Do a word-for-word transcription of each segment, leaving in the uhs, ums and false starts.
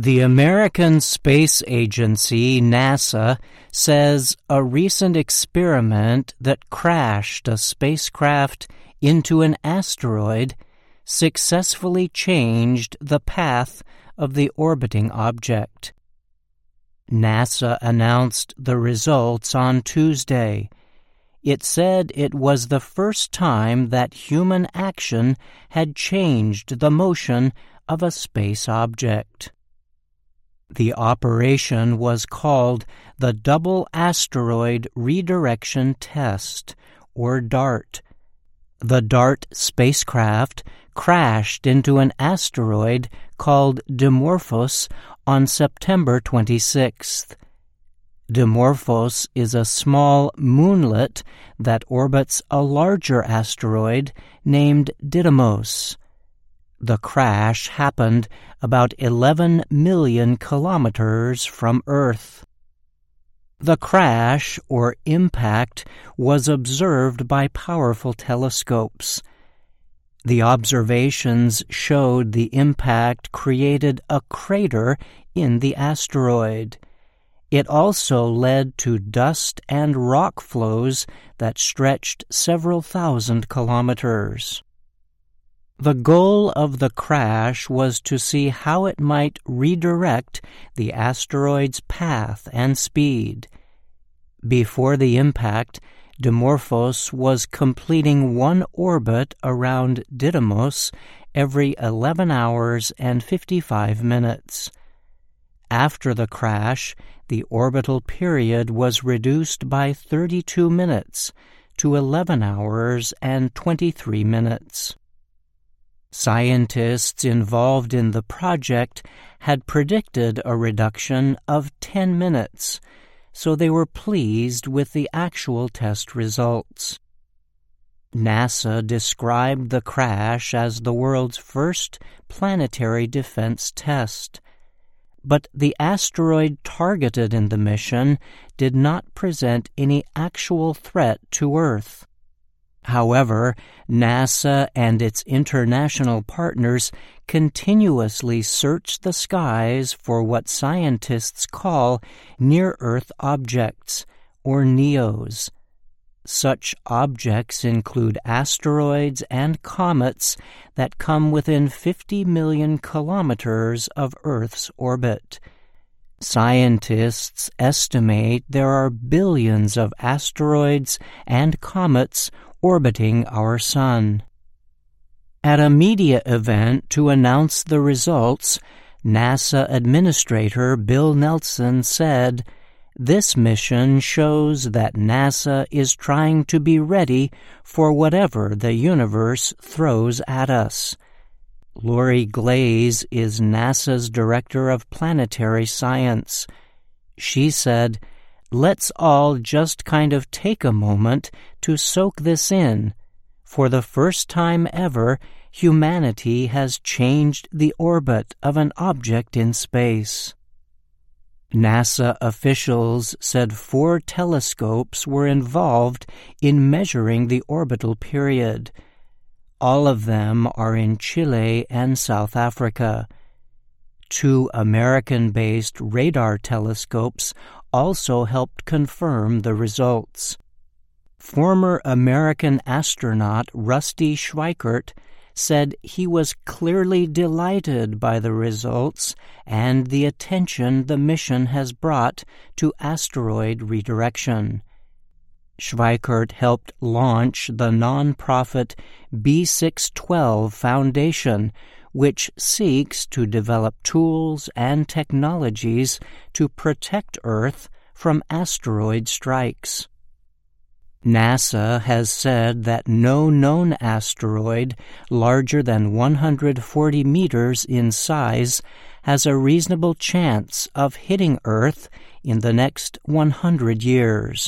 The American Space Agency, NASA, says a recent experiment that crashed a spacecraft into an asteroid successfully changed the path of the orbiting object. NASA announced the results on Tuesday. It said it was the first time that human action had changed the motion of a space object. The operation was called the Double Asteroid Redirection Test, or DART. The DART spacecraft crashed into an asteroid called Dimorphos on September twenty-sixth. Dimorphos is a small moonlet that orbits a larger asteroid named Didymos. The crash happened about eleven million kilometers from Earth. The crash, or impact, was observed by powerful telescopes. The observations showed the impact created a crater in the asteroid. It also led to dust and rock flows that stretched several thousand kilometers. The goal of the crash was to see how it might redirect the asteroid's path and speed. Before the impact, Dimorphos was completing one orbit around Didymos every eleven hours and fifty-five minutes. After the crash, the orbital period was reduced by thirty-two minutes to eleven hours and twenty-three minutes. Scientists involved in the project had predicted a reduction of ten minutes, so they were pleased with the actual test results. NASA described the crash as the world's first planetary defense test, but the asteroid targeted in the mission did not present any actual threat to Earth. However, NASA and its international partners continuously search the skies for what scientists call near-Earth objects, or NEOs. Such objects include asteroids and comets that come within fifty million kilometers of Earth's orbit. Scientists estimate there are billions of asteroids and comets orbiting our Sun. At a media event to announce the results, NASA Administrator Bill Nelson said, "This mission shows that NASA is trying to be ready for whatever the universe throws at us." Lori Glaze is NASA's Director of Planetary Science. She said, "Let's all just kind of take a moment to soak this in. For the first time ever, humanity has changed the orbit of an object in space." NASA officials said four telescopes were involved in measuring the orbital period. All of them are in Chile and South Africa. Two American-based radar telescopes also helped confirm the results. Former American astronaut Rusty Schweickart said he was clearly delighted by the results and the attention the mission has brought to asteroid redirection. Schweickart helped launch the nonprofit B six twelve Foundation, which seeks to develop tools and technologies to protect Earth from asteroid strikes. NASA has said that no known asteroid larger than one hundred forty meters in size has a reasonable chance of hitting Earth in the next one hundred years.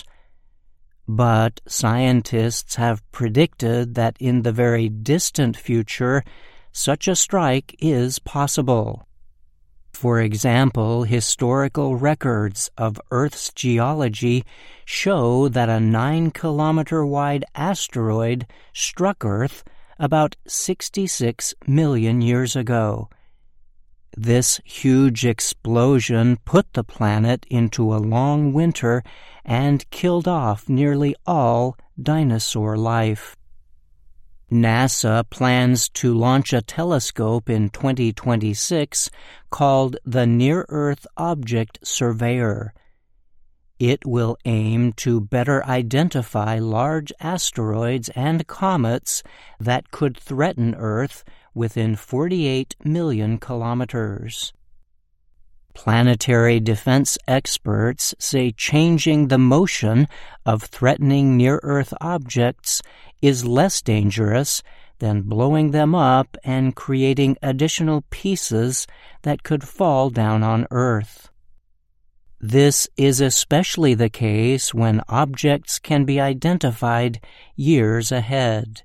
But scientists have predicted that in the very distant future, such a strike is possible. For example, historical records of Earth's geology show that a nine-kilometer-wide asteroid struck Earth about sixty-six million years ago. This huge explosion put the planet into a long winter and killed off nearly all dinosaur life. NASA plans to launch a telescope in twenty twenty-six called the Near-Earth Object Surveyor. It will aim to better identify large asteroids and comets that could threaten Earth within forty-eight million kilometers. Planetary defense experts say changing the motion of threatening near-Earth objects is less dangerous than blowing them up and creating additional pieces that could fall down on Earth. This is especially the case when objects can be identified years ahead.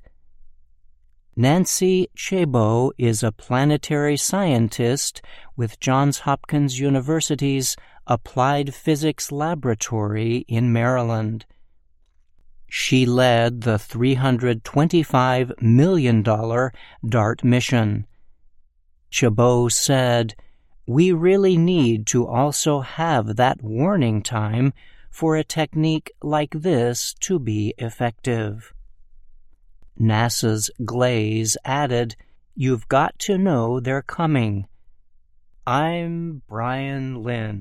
Nancy Chabot is a planetary scientist with Johns Hopkins University's Applied Physics Laboratory in Maryland. She led the three hundred twenty-five million dollars DART mission. Chabot said, "We really need to also have that warning time for a technique like this to be effective." NASA's Glaze added, "You've got to know they're coming." I'm Brian Lynn.